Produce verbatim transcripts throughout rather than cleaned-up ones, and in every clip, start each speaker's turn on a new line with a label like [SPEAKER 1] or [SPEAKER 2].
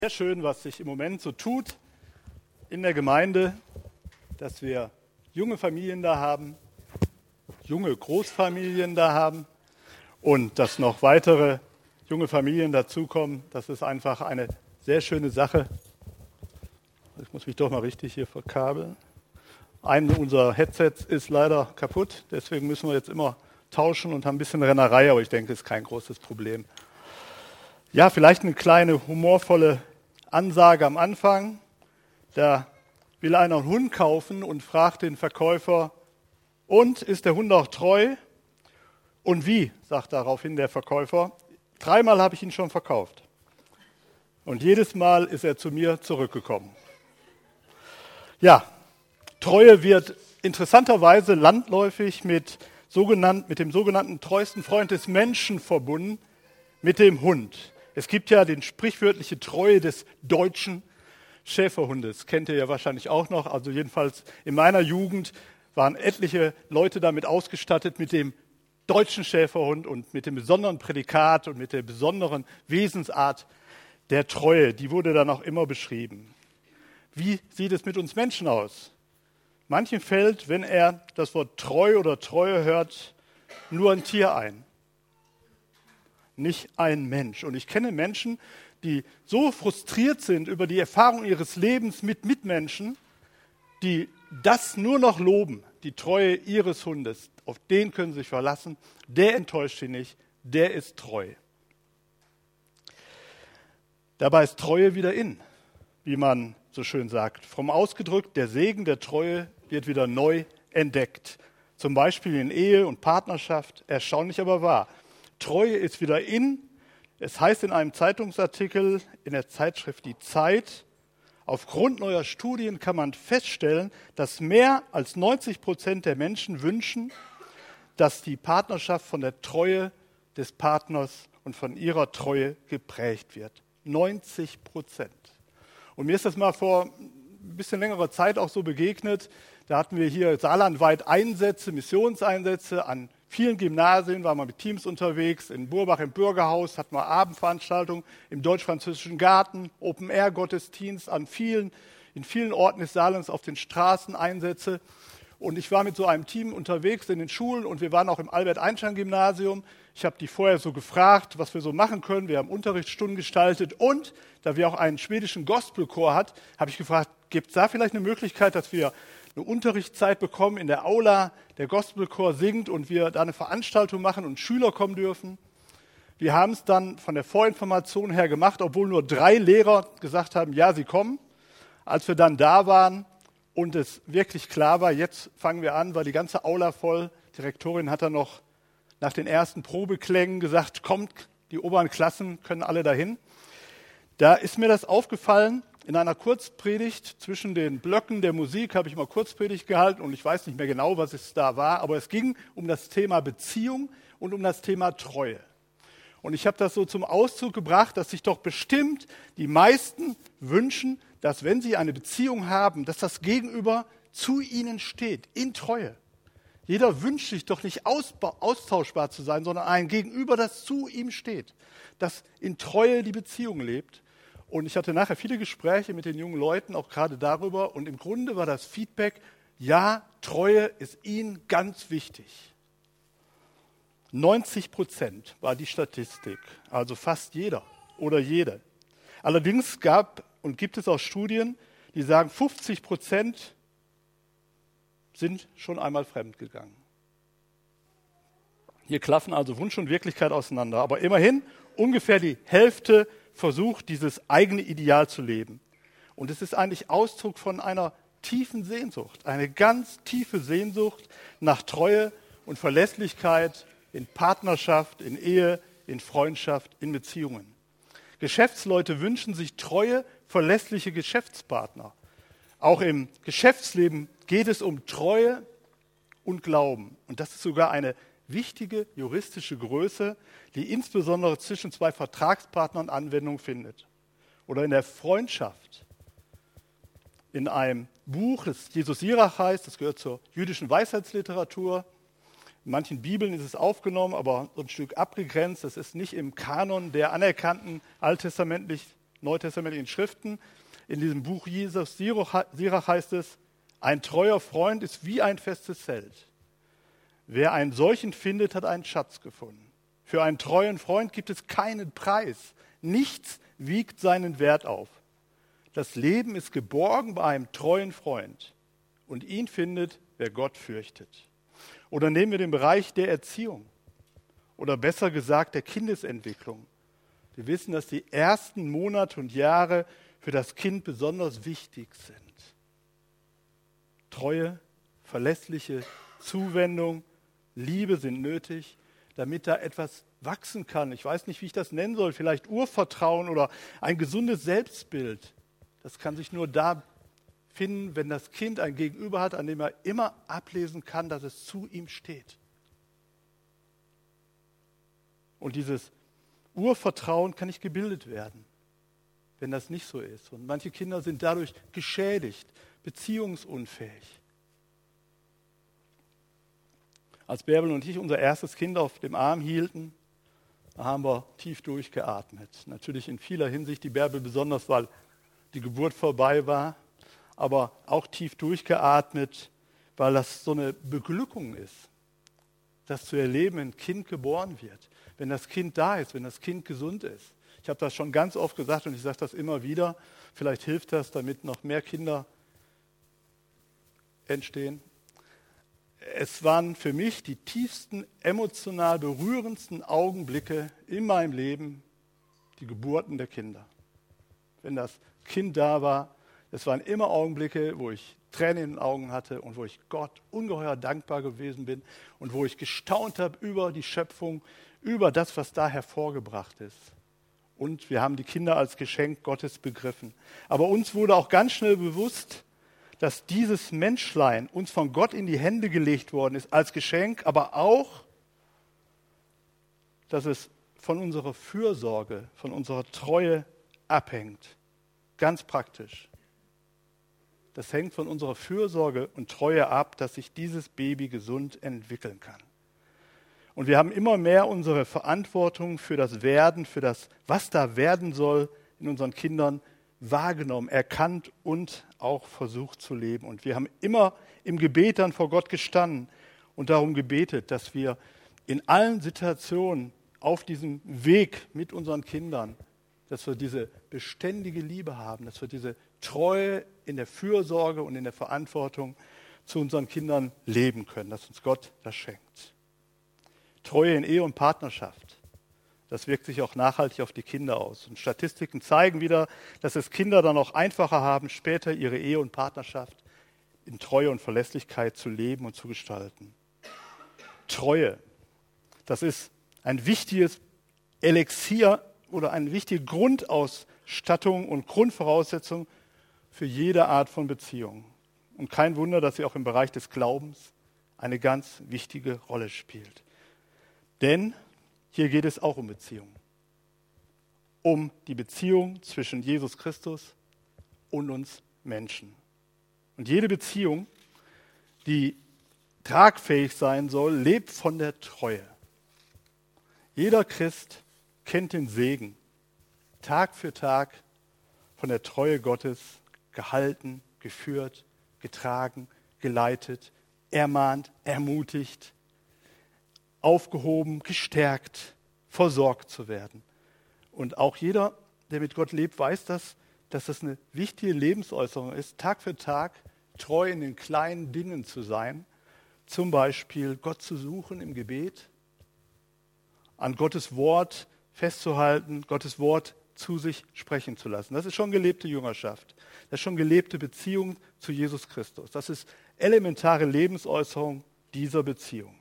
[SPEAKER 1] Sehr schön, was sich im Moment so tut in der Gemeinde, dass wir junge Familien da haben, junge Großfamilien da haben und dass noch weitere junge Familien dazukommen. Das ist einfach eine sehr schöne Sache. Ich muss mich doch mal richtig hier verkabeln. Ein unserer Headsets ist leider kaputt, deswegen müssen wir jetzt immer tauschen und haben ein bisschen Rennerei, aber ich denke, es ist kein großes Problem. Ja, vielleicht eine kleine humorvolle Ansage am Anfang. Da will einer einen Hund kaufen und fragt den Verkäufer, und ist der Hund auch treu? Und wie, sagt daraufhin der Verkäufer, dreimal habe ich ihn schon verkauft. Und jedes Mal ist er zu mir zurückgekommen. Ja, Treue wird interessanterweise landläufig mit, sogenannt, mit dem sogenannten treuesten Freund des Menschen verbunden, mit dem Hund. Es gibt ja die sprichwörtliche Treue des deutschen Schäferhundes. Kennt ihr ja wahrscheinlich auch noch. Also jedenfalls in meiner Jugend waren etliche Leute damit ausgestattet mit dem deutschen Schäferhund und mit dem besonderen Prädikat und mit der besonderen Wesensart der Treue. Die wurde dann auch immer beschrieben. Wie sieht es mit uns Menschen aus? Manchem fällt, wenn er das Wort treu oder Treue hört, nur ein Tier ein. Nicht ein Mensch. Und ich kenne Menschen, die so frustriert sind über die Erfahrung ihres Lebens mit Mitmenschen, die das nur noch loben, die Treue ihres Hundes. Auf den können sie sich verlassen. Der enttäuscht sie nicht, der ist treu. Dabei ist Treue wieder in, wie man so schön sagt. Fromm ausgedrückt, der Segen der Treue wird wieder neu entdeckt. Zum Beispiel in Ehe und Partnerschaft, erstaunlich aber wahr. Treue ist wieder in. Es heißt in einem Zeitungsartikel in der Zeitschrift Die Zeit, aufgrund neuer Studien kann man feststellen, dass mehr als neunzig Prozent der Menschen wünschen, dass die Partnerschaft von der Treue des Partners und von ihrer Treue geprägt wird. neunzig Prozent. Und mir ist das mal vor ein bisschen längerer Zeit auch so begegnet. Da hatten wir hier saarlandweit Einsätze, Missionseinsätze an vielen Gymnasien, waren wir mit Teams unterwegs. In Burbach im Bürgerhaus hatten wir Abendveranstaltungen, im Deutsch-Französischen Garten, Open-Air-Gottesdienst an vielen, in vielen Orten des Saarlands auf den Straßen Einsätze. Und ich war mit so einem Team unterwegs in den Schulen und wir waren auch im Albert-Einstein-Gymnasium. Ich habe die vorher so gefragt, was wir so machen können. Wir haben Unterrichtsstunden gestaltet und da wir auch einen schwedischen Gospelchor hatten, habe ich gefragt, gibt es da vielleicht eine Möglichkeit, dass wir eine Unterrichtszeit bekommen in der Aula, der Gospelchor singt und wir da eine Veranstaltung machen und Schüler kommen dürfen. Wir haben es dann von der Vorinformation her gemacht, obwohl nur drei Lehrer gesagt haben, ja, sie kommen. Als wir dann da waren und es wirklich klar war, jetzt fangen wir an, war die ganze Aula voll. Die Rektorin hat dann noch nach den ersten Probeklängen gesagt, kommt, die oberen Klassen können alle dahin. Da ist mir das aufgefallen. In einer Kurzpredigt zwischen den Blöcken der Musik habe ich mal Kurzpredigt gehalten und ich weiß nicht mehr genau, was es da war, aber es ging um das Thema Beziehung und um das Thema Treue. Und ich habe das so zum Ausdruck gebracht, dass sich doch bestimmt die meisten wünschen, dass wenn sie eine Beziehung haben, dass das Gegenüber zu ihnen steht, in Treue. Jeder wünscht sich doch nicht austauschbar zu sein, sondern ein Gegenüber, das zu ihm steht, das in Treue die Beziehung lebt. Und ich hatte nachher viele Gespräche mit den jungen Leuten, auch gerade darüber. Und im Grunde war das Feedback, ja, Treue ist ihnen ganz wichtig. neunzig Prozent war die Statistik, also fast jeder oder jede. Allerdings gab und gibt es auch Studien, die sagen, fünfzig Prozent sind schon einmal fremdgegangen. Hier klaffen also Wunsch und Wirklichkeit auseinander. Aber immerhin ungefähr die Hälfte versucht, dieses eigene Ideal zu leben. Und es ist eigentlich Ausdruck von einer tiefen Sehnsucht, eine ganz tiefe Sehnsucht nach Treue und Verlässlichkeit in Partnerschaft, in Ehe, in Freundschaft, in Beziehungen. Geschäftsleute wünschen sich treue, verlässliche Geschäftspartner. Auch im Geschäftsleben geht es um Treue und Glauben. Und das ist sogar eine wichtige juristische Größe, die insbesondere zwischen zwei Vertragspartnern Anwendung findet. Oder in der Freundschaft. In einem Buch, das Jesus Sirach heißt, das gehört zur jüdischen Weisheitsliteratur. In manchen Bibeln ist es aufgenommen, aber so ein Stück abgegrenzt. Das ist nicht im Kanon der anerkannten alttestamentlich neutestamentlichen Schriften. In diesem Buch Jesus Sirach heißt es, ein treuer Freund ist wie ein festes Zelt. Wer einen solchen findet, hat einen Schatz gefunden. Für einen treuen Freund gibt es keinen Preis. Nichts wiegt seinen Wert auf. Das Leben ist geborgen bei einem treuen Freund. Und ihn findet, wer Gott fürchtet. Oder nehmen wir den Bereich der Erziehung. Oder besser gesagt der Kindesentwicklung. Wir wissen, dass die ersten Monate und Jahre für das Kind besonders wichtig sind. Treue, verlässliche Zuwendung, Liebe sind nötig, damit da etwas wachsen kann. Ich weiß nicht, wie ich das nennen soll, vielleicht Urvertrauen oder ein gesundes Selbstbild. Das kann sich nur da finden, wenn das Kind ein Gegenüber hat, an dem er immer ablesen kann, dass es zu ihm steht. Und dieses Urvertrauen kann nicht gebildet werden, wenn das nicht so ist. Und manche Kinder sind dadurch geschädigt, beziehungsunfähig. Als Bärbel und ich unser erstes Kind auf dem Arm hielten, da haben wir tief durchgeatmet. Natürlich in vieler Hinsicht, die Bärbel besonders, weil die Geburt vorbei war, aber auch tief durchgeatmet, weil das so eine Beglückung ist, das zu erleben, wenn ein Kind geboren wird, wenn das Kind da ist, wenn das Kind gesund ist. Ich habe das schon ganz oft gesagt und ich sage das immer wieder. Vielleicht hilft das, damit noch mehr Kinder entstehen. Es waren für mich die tiefsten, emotional berührendsten Augenblicke in meinem Leben, die Geburten der Kinder. Wenn das Kind da war, es waren immer Augenblicke, wo ich Tränen in den Augen hatte und wo ich Gott ungeheuer dankbar gewesen bin und wo ich gestaunt habe über die Schöpfung, über das, was da hervorgebracht ist. Und wir haben die Kinder als Geschenk Gottes begriffen. Aber uns wurde auch ganz schnell bewusst, dass dieses Menschlein uns von Gott in die Hände gelegt worden ist als Geschenk, aber auch, dass es von unserer Fürsorge, von unserer Treue abhängt. Ganz praktisch. Das hängt von unserer Fürsorge und Treue ab, dass sich dieses Baby gesund entwickeln kann. Und wir haben immer mehr unsere Verantwortung für das Werden, für das, was da werden soll, in unseren Kindern wahrgenommen, erkannt und auch versucht zu leben. Und wir haben immer im Gebet dann vor Gott gestanden und darum gebetet, dass wir in allen Situationen auf diesem Weg mit unseren Kindern, dass wir diese beständige Liebe haben, dass wir diese Treue in der Fürsorge und in der Verantwortung zu unseren Kindern leben können, dass uns Gott das schenkt. Treue in Ehe und Partnerschaft, das wirkt sich auch nachhaltig auf die Kinder aus. Und Statistiken zeigen wieder, dass es Kinder dann auch einfacher haben, später ihre Ehe und Partnerschaft in Treue und Verlässlichkeit zu leben und zu gestalten. Treue, das ist ein wichtiges Elixier oder eine wichtige Grundausstattung und Grundvoraussetzung für jede Art von Beziehung. Und kein Wunder, dass sie auch im Bereich des Glaubens eine ganz wichtige Rolle spielt. Denn hier geht es auch um Beziehungen. Um die Beziehung zwischen Jesus Christus und uns Menschen. Und jede Beziehung, die tragfähig sein soll, lebt von der Treue. Jeder Christ kennt den Segen, Tag für Tag von der Treue Gottes gehalten, geführt, getragen, geleitet, ermahnt, ermutigt, aufgehoben, gestärkt, versorgt zu werden. Und auch jeder, der mit Gott lebt, weiß das, dass das eine wichtige Lebensäußerung ist, Tag für Tag treu in den kleinen Dingen zu sein, zum Beispiel Gott zu suchen im Gebet, an Gottes Wort festzuhalten, Gottes Wort zu sich sprechen zu lassen. Das ist schon gelebte Jüngerschaft. Das ist schon gelebte Beziehung zu Jesus Christus. Das ist elementare Lebensäußerung dieser Beziehung.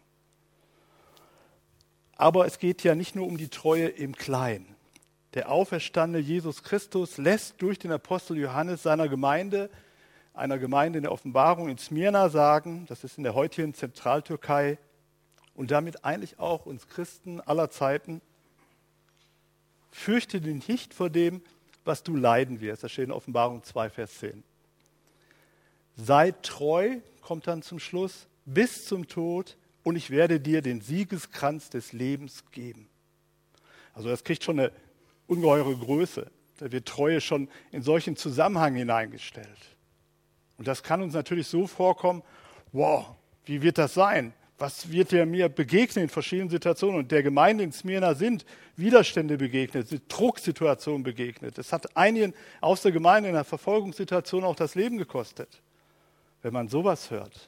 [SPEAKER 1] Aber es geht ja nicht nur um die Treue im Kleinen. Der auferstandene Jesus Christus lässt durch den Apostel Johannes seiner Gemeinde, einer Gemeinde in der Offenbarung in Smyrna sagen, das ist in der heutigen Zentraltürkei, und damit eigentlich auch uns Christen aller Zeiten, fürchte dich nicht vor dem, was du leiden wirst. Das steht in Offenbarung zwei, Vers zehn. Sei treu, kommt dann zum Schluss, bis zum Tod, und ich werde dir den Siegeskranz des Lebens geben. Also das kriegt schon eine ungeheure Größe. Da wird Treue schon in solchen Zusammenhang hineingestellt. Und das kann uns natürlich so vorkommen, wow, wie wird das sein? Was wird der mir begegnen in verschiedenen Situationen? Und der Gemeinde in Smyrna sind Widerstände begegnet, sind Drucksituationen begegnet. Es hat einigen aus der Gemeinde in einer Verfolgungssituation auch das Leben gekostet, wenn man sowas hört.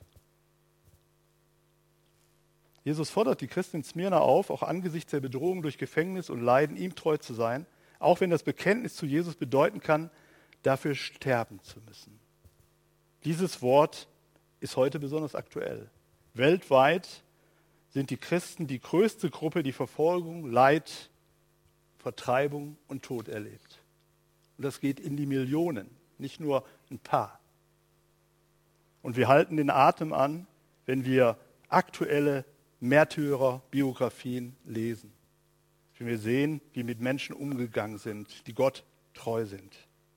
[SPEAKER 1] Jesus fordert die Christen in Smyrna auf, auch angesichts der Bedrohung durch Gefängnis und Leiden, ihm treu zu sein, auch wenn das Bekenntnis zu Jesus bedeuten kann, dafür sterben zu müssen. Dieses Wort ist heute besonders aktuell. Weltweit sind die Christen die größte Gruppe, die Verfolgung, Leid, Vertreibung und Tod erlebt. Und das geht in die Millionen, nicht nur ein paar. Und wir halten den Atem an, wenn wir aktuelle Märtyrerbiografien lesen. Wenn wir sehen, wie mit Menschen umgegangen sind, die Gott treu sind.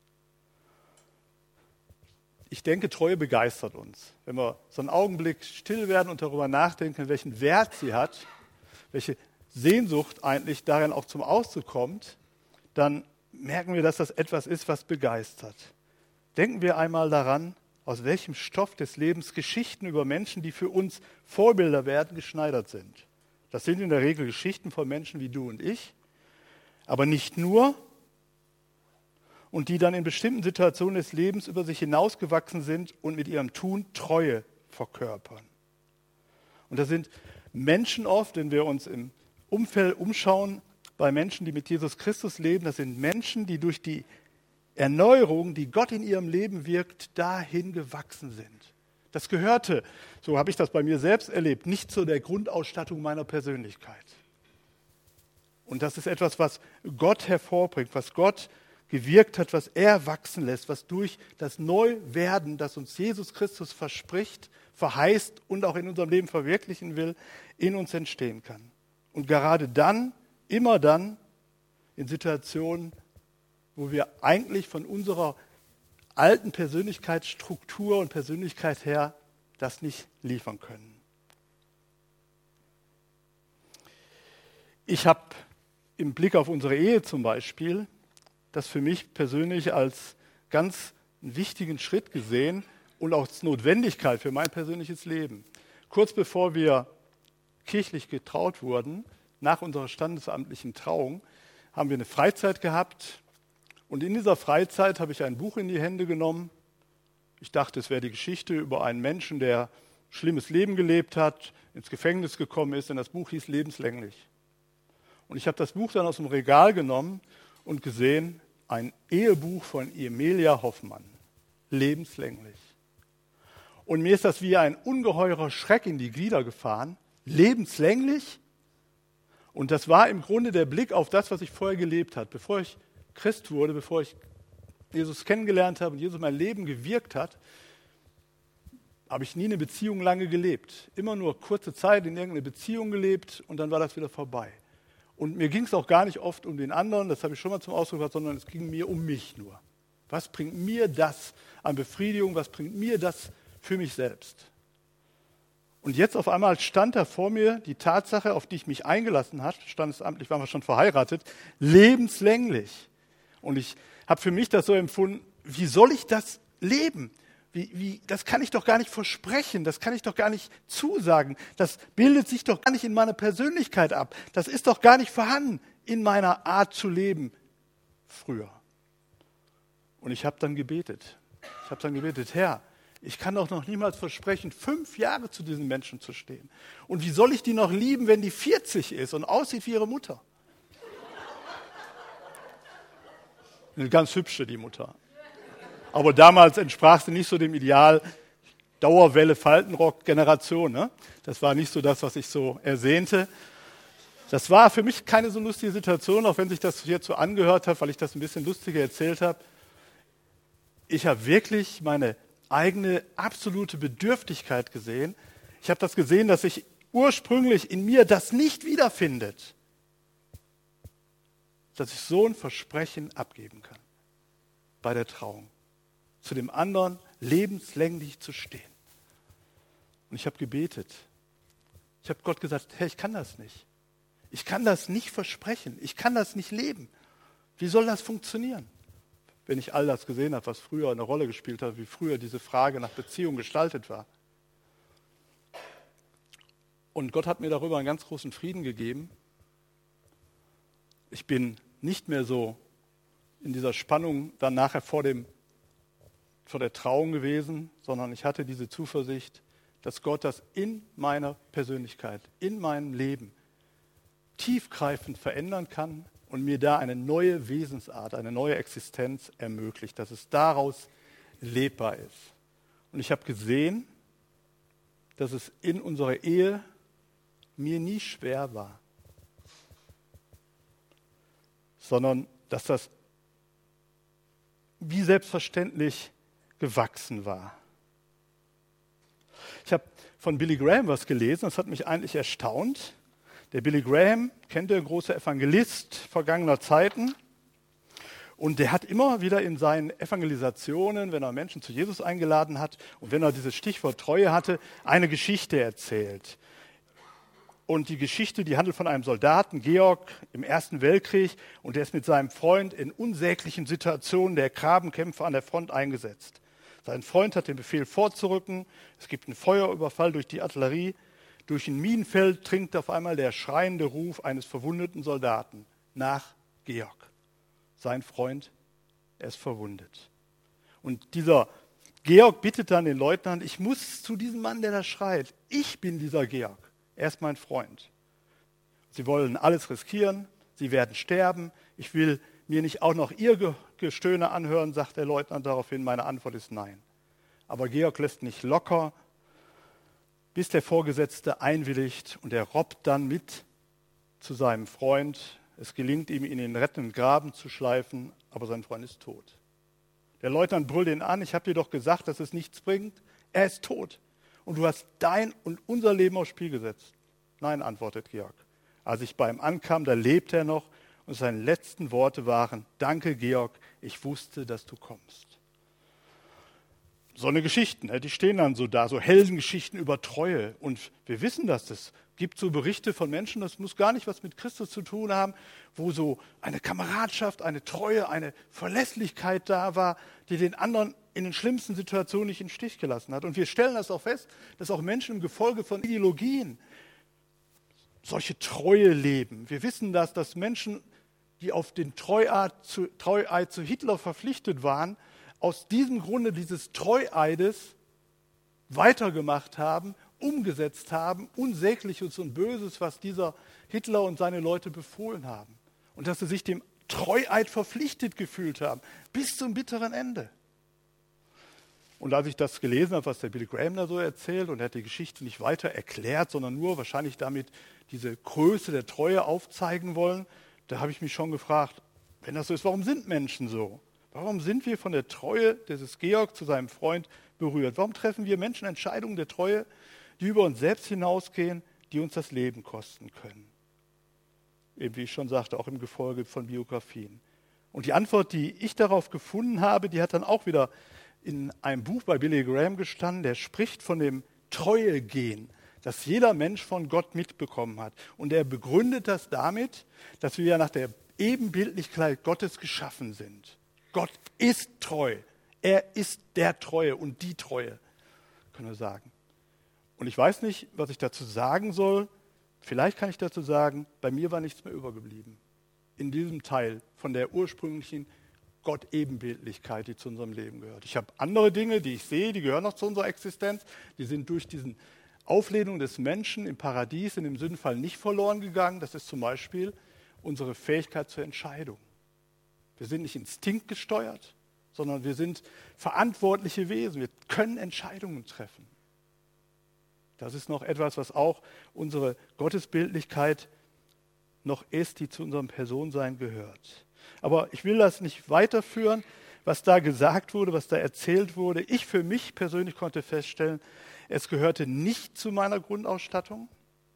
[SPEAKER 1] Ich denke, Treue begeistert uns. Wenn wir so einen Augenblick still werden und darüber nachdenken, welchen Wert sie hat, welche Sehnsucht eigentlich darin auch zum Ausdruck kommt, dann merken wir, dass das etwas ist, was begeistert. Denken wir einmal daran, aus welchem Stoff des Lebens Geschichten über Menschen, die für uns Vorbilder werden, geschneidert sind. Das sind in der Regel Geschichten von Menschen wie du und ich, aber nicht nur, und die dann in bestimmten Situationen des Lebens über sich hinausgewachsen sind und mit ihrem Tun Treue verkörpern. Und das sind Menschen oft, wenn wir uns im Umfeld umschauen, bei Menschen, die mit Jesus Christus leben, das sind Menschen, die durch die Erneuerung, die Gott in ihrem Leben wirkt, dahin gewachsen sind. Das gehörte, so habe ich das bei mir selbst erlebt, nicht zu der Grundausstattung meiner Persönlichkeit. Und das ist etwas, was Gott hervorbringt, was Gott gewirkt hat, was er wachsen lässt, was durch das Neuwerden, das uns Jesus Christus verspricht, verheißt und auch in unserem Leben verwirklichen will, in uns entstehen kann. Und gerade dann, immer dann, in Situationen, wo wir eigentlich von unserer alten Persönlichkeitsstruktur und Persönlichkeit her das nicht liefern können. Ich habe im Blick auf unsere Ehe zum Beispiel das für mich persönlich als ganz einen wichtigen Schritt gesehen und auch als Notwendigkeit für mein persönliches Leben. Kurz bevor wir kirchlich getraut wurden, nach unserer standesamtlichen Trauung, haben wir eine Freizeit gehabt. Und in dieser Freizeit habe ich ein Buch in die Hände genommen. Ich dachte, es wäre die Geschichte über einen Menschen, der ein schlimmes Leben gelebt hat, ins Gefängnis gekommen ist, denn das Buch hieß Lebenslänglich. Und ich habe das Buch dann aus dem Regal genommen und gesehen, ein Ehebuch von Emilia Hoffmann, Lebenslänglich. Und mir ist das wie ein ungeheurer Schreck in die Glieder gefahren, lebenslänglich. Und das war im Grunde der Blick auf das, was ich vorher gelebt habe, bevor ich Christ wurde, bevor ich Jesus kennengelernt habe und Jesus mein Leben gewirkt hat, habe ich nie eine Beziehung lange gelebt. Immer nur kurze Zeit in irgendeine Beziehung gelebt und dann war das wieder vorbei. Und mir ging es auch gar nicht oft um den anderen, das habe ich schon mal zum Ausdruck gebracht, sondern es ging mir um mich nur. Was bringt mir das an Befriedigung, was bringt mir das für mich selbst? Und jetzt auf einmal stand da vor mir die Tatsache, auf die ich mich eingelassen habe, standesamtlich waren wir schon verheiratet, lebenslänglich. Und ich habe für mich das so empfunden, wie soll ich das leben? Wie, wie, das kann ich doch gar nicht versprechen, das kann ich doch gar nicht zusagen. Das bildet sich doch gar nicht in meiner Persönlichkeit ab. Das ist doch gar nicht vorhanden in meiner Art zu leben früher. Und ich habe dann gebetet. Ich habe dann gebetet, Herr, ich kann doch noch niemals versprechen, fünf Jahre zu diesen Menschen zu stehen. Und wie soll ich die noch lieben, wenn die vierzig ist und aussieht wie ihre Mutter? Eine ganz hübsche, die Mutter. Aber damals entsprach sie nicht so dem Ideal Dauerwelle Faltenrock-Generation. Ne? Das war nicht so das, was ich so ersehnte. Das war für mich keine so lustige Situation, auch wenn sich das jetzt so angehört hat, weil ich das ein bisschen lustiger erzählt habe. Ich habe wirklich meine eigene absolute Bedürftigkeit gesehen. Ich habe das gesehen, dass sich ursprünglich in mir das nicht wiederfindet, dass ich so ein Versprechen abgeben kann bei der Trauung. Zu dem anderen lebenslänglich zu stehen. Und ich habe gebetet. Ich habe Gott gesagt, Herr, ich kann das nicht. Ich kann das nicht versprechen. Ich kann das nicht leben. Wie soll das funktionieren? wenn ich all das gesehen habe, was früher eine Rolle gespielt hat, wie früher diese Frage nach Beziehung gestaltet war. Und Gott hat mir darüber einen ganz großen Frieden gegeben. Ich bin nicht mehr so in dieser Spannung dann nachher vor, dem, vor der Trauung gewesen, sondern ich hatte diese Zuversicht, dass Gott das in meiner Persönlichkeit, in meinem Leben tiefgreifend verändern kann und mir da eine neue Wesensart, eine neue Existenz ermöglicht, dass es daraus lebbar ist. Und ich habe gesehen, dass es in unserer Ehe mir nie schwer war, sondern dass das wie selbstverständlich gewachsen war. Ich habe von Billy Graham was gelesen, das hat mich eigentlich erstaunt. Der Billy Graham, kennt ihr, großer Evangelist vergangener Zeiten. Und der hat immer wieder in seinen Evangelisationen, wenn er Menschen zu Jesus eingeladen hat und wenn er dieses Stichwort Treue hatte, eine Geschichte erzählt. Und die Geschichte, die handelt von einem Soldaten, Georg, im Ersten Weltkrieg. Und der ist mit seinem Freund in unsäglichen Situationen der Grabenkämpfe an der Front eingesetzt. Sein Freund hat den Befehl vorzurücken. Es gibt einen Feuerüberfall durch die Artillerie. Durch ein Minenfeld dringt auf einmal der schreiende Ruf eines verwundeten Soldaten nach Georg. Sein Freund, er ist verwundet. Und dieser Georg bittet dann den Leutnant, ich muss zu diesem Mann, der da schreit. Ich bin dieser Georg. Er ist mein Freund. Sie wollen alles riskieren, sie werden sterben. Ich will mir nicht auch noch ihr Gestöhne anhören, sagt der Leutnant daraufhin. Meine Antwort ist nein. Aber Georg lässt nicht locker, bis der Vorgesetzte einwilligt und er robbt dann mit zu seinem Freund. Es gelingt ihm, ihn in den rettenden Graben zu schleifen, aber sein Freund ist tot. Der Leutnant brüllt ihn an, ich habe dir doch gesagt, dass es nichts bringt. Er ist tot. Und du hast dein und unser Leben aufs Spiel gesetzt. Nein, antwortet Georg. Als ich bei ihm ankam, da lebte er noch und seine letzten Worte waren, danke Georg, ich wusste, dass du kommst. So eine Geschichten, die stehen dann so da, so Heldengeschichten über Treue. Und wir wissen das, es gibt so Berichte von Menschen, das muss gar nicht was mit Christus zu tun haben, wo so eine Kameradschaft, eine Treue, eine Verlässlichkeit da war, die den anderen in den schlimmsten Situationen nicht in den Stich gelassen hat. Und wir stellen das auch fest, dass auch Menschen im Gefolge von Ideologien solche Treue leben. Wir wissen das, dass Menschen, die auf den Treueid zu, Treueid zu Hitler verpflichtet waren, aus diesem Grunde dieses Treueides weitergemacht haben, umgesetzt haben, Unsägliches und Böses, was dieser Hitler und seine Leute befohlen haben. Und dass sie sich dem Treueid verpflichtet gefühlt haben, bis zum bitteren Ende. Und als ich das gelesen habe, was der Billy Graham da so erzählt, und er hat die Geschichte nicht weiter erklärt, sondern nur wahrscheinlich damit diese Größe der Treue aufzeigen wollen, da habe ich mich schon gefragt, wenn das so ist, warum sind Menschen so? Warum sind wir von der Treue dieses Georg zu seinem Freund berührt? Warum treffen wir Menschen Entscheidungen der Treue, die über uns selbst hinausgehen, die uns das Leben kosten können? Eben wie ich schon sagte, auch im Gefolge von Biografien. Und die Antwort, die ich darauf gefunden habe, die hat dann auch wieder in einem Buch bei Billy Graham gestanden, der spricht von dem Treuegehen, das jeder Mensch von Gott mitbekommen hat. Und er begründet das damit, dass wir ja nach der Ebenbildlichkeit Gottes geschaffen sind. Gott ist treu. Er ist der Treue und die Treue, können wir sagen. Und ich weiß nicht, was ich dazu sagen soll. Vielleicht kann ich dazu sagen, bei mir war nichts mehr übergeblieben. In diesem Teil von der ursprünglichen Gott-Ebenbildlichkeit, die zu unserem Leben gehört. Ich habe andere Dinge, die ich sehe, die gehören noch zu unserer Existenz. Die sind durch diese Auflehnung des Menschen im Paradies, in dem Sündenfall nicht verloren gegangen. Das ist zum Beispiel unsere Fähigkeit zur Entscheidung. Wir sind nicht instinktgesteuert, sondern wir sind verantwortliche Wesen. Wir können Entscheidungen treffen. Das ist noch etwas, was auch unsere Gottesbildlichkeit noch ist, die zu unserem Personensein gehört. Aber ich will das nicht weiterführen, was da gesagt wurde, was da erzählt wurde. Ich für mich persönlich konnte feststellen, es gehörte nicht zu meiner Grundausstattung.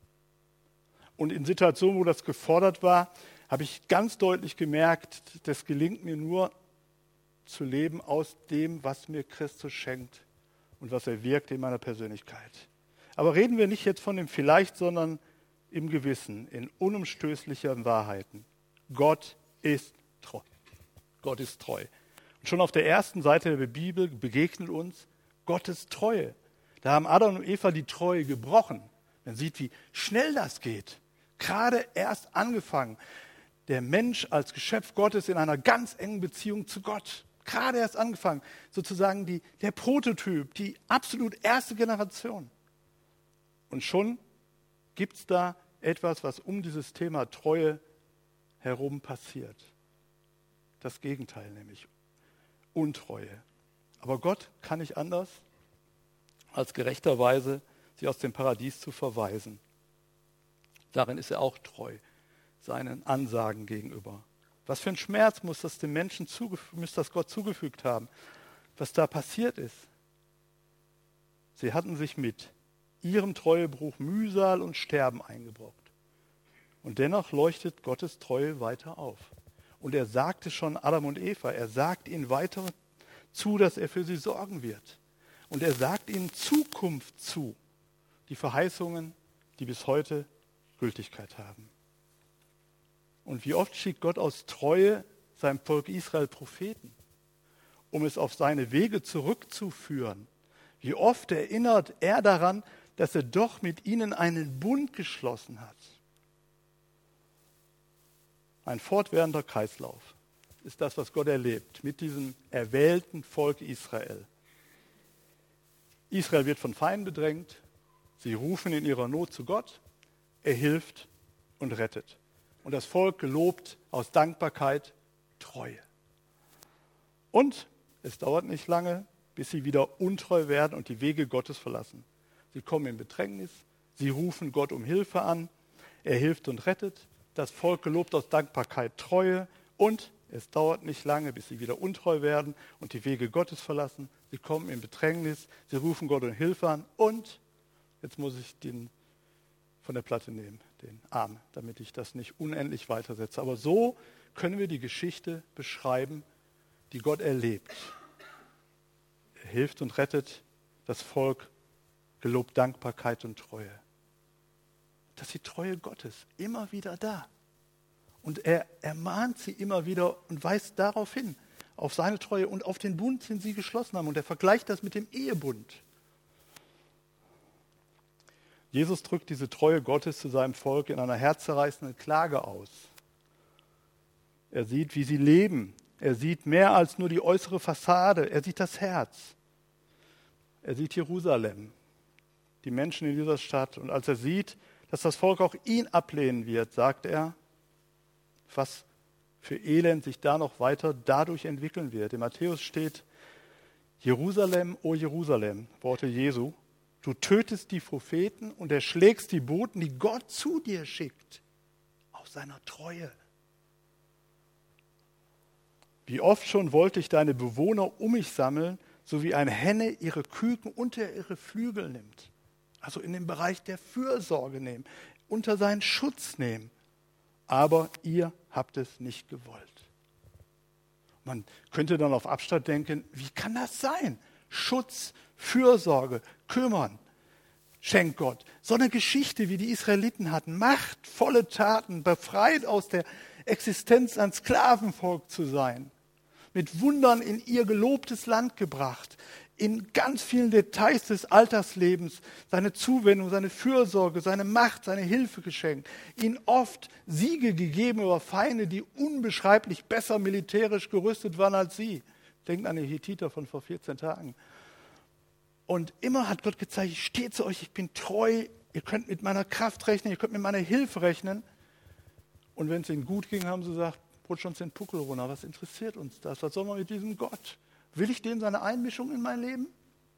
[SPEAKER 1] Und in Situationen, wo das gefordert war, habe ich ganz deutlich gemerkt, das gelingt mir nur zu leben aus dem, was mir Christus schenkt und was er wirkt in meiner Persönlichkeit. Aber reden wir nicht jetzt von dem Vielleicht, sondern im Gewissen, in unumstößlichen Wahrheiten. Gott ist treu. Gott ist treu. Und schon auf der ersten Seite der Bibel begegnet uns Gottes Treue. Da haben Adam und Eva die Treue gebrochen. Man sieht, wie schnell das geht. Gerade erst angefangen. Der Mensch als Geschöpf Gottes in einer ganz engen Beziehung zu Gott. Gerade erst angefangen. Sozusagen die, der Prototyp, die absolut erste Generation. Und schon gibt es da etwas, was um dieses Thema Treue herum passiert. Das Gegenteil nämlich. Untreue. Aber Gott kann nicht anders, als gerechterweise sie aus dem Paradies zu verweisen. Darin ist er auch treu, seinen Ansagen gegenüber. Was für ein Schmerz muss das dem Menschen zugef- muss das Gott zugefügt haben, was da passiert ist. Sie hatten sich mit ihrem Treuebruch Mühsal und Sterben eingebrockt. Und dennoch leuchtet Gottes Treue weiter auf. Und er sagte schon Adam und Eva, er sagt ihnen weiter zu, dass er für sie sorgen wird. Und er sagt ihnen Zukunft zu, die Verheißungen, die bis heute Gültigkeit haben. Und wie oft schickt Gott aus Treue seinem Volk Israel Propheten, um es auf seine Wege zurückzuführen. Wie oft erinnert er daran, dass er doch mit ihnen einen Bund geschlossen hat. Ein fortwährender Kreislauf ist das, was Gott erlebt mit diesem erwählten Volk Israel. Israel wird von Feinden bedrängt, sie rufen in ihrer Not zu Gott, er hilft und rettet. Und das Volk gelobt aus Dankbarkeit Treue. Und es dauert nicht lange, bis sie wieder untreu werden und die Wege Gottes verlassen. Sie kommen in Bedrängnis, sie rufen Gott um Hilfe an, er hilft und rettet. Das Volk gelobt aus Dankbarkeit Treue und es dauert nicht lange, bis sie wieder untreu werden und die Wege Gottes verlassen. Sie kommen in Bedrängnis, sie rufen Gott um Hilfe an und, jetzt muss ich den von der Platte nehmen, den Arm, damit ich das nicht unendlich weitersetze. Aber so können wir die Geschichte beschreiben, die Gott erlebt. Er hilft und rettet das Volk, gelobt Dankbarkeit und Treue. Das ist die Treue Gottes, immer wieder da. Und er ermahnt sie immer wieder und weist darauf hin, auf seine Treue und auf den Bund, den sie geschlossen haben. Und er vergleicht das mit dem Ehebund. Jesus drückt diese Treue Gottes zu seinem Volk in einer herzzerreißenden Klage aus. Er sieht, wie sie leben. Er sieht mehr als nur die äußere Fassade. Er sieht das Herz. Er sieht Jerusalem, die Menschen in dieser Stadt. Und als er sieht, dass das Volk auch ihn ablehnen wird, sagt er, was für Elend sich da noch weiter dadurch entwickeln wird. In Matthäus steht, Jerusalem, o Jerusalem, Worte Jesu, du tötest die Propheten und erschlägst die Boten, die Gott zu dir schickt, aus seiner Treue. Wie oft schon wollte ich deine Bewohner um mich sammeln, so wie eine Henne ihre Küken unter ihre Flügel nimmt. Also in den Bereich der Fürsorge nehmen, unter seinen Schutz nehmen. Aber ihr habt es nicht gewollt. Man könnte dann auf Abstand denken, wie kann das sein? Schutz, Fürsorge, kümmern, schenkt Gott. So eine Geschichte, wie die Israeliten hatten, machtvolle Taten, befreit aus der Existenz ein Sklavenvolk zu sein, mit Wundern in ihr gelobtes Land gebracht, in ganz vielen Details des Alltagslebens seine Zuwendung, seine Fürsorge, seine Macht, seine Hilfe geschenkt, ihnen oft Siege gegeben über Feinde, die unbeschreiblich besser militärisch gerüstet waren als sie. Denkt an die Hethiter von vor vierzehn Tagen. Und immer hat Gott gezeigt, ich stehe zu euch, ich bin treu, ihr könnt mit meiner Kraft rechnen, ihr könnt mit meiner Hilfe rechnen. Und wenn es ihnen gut ging, haben sie gesagt, rutscht uns den Puckel runter, was interessiert uns das? Was soll man mit diesem Gott? Will ich dem seine Einmischung in mein Leben?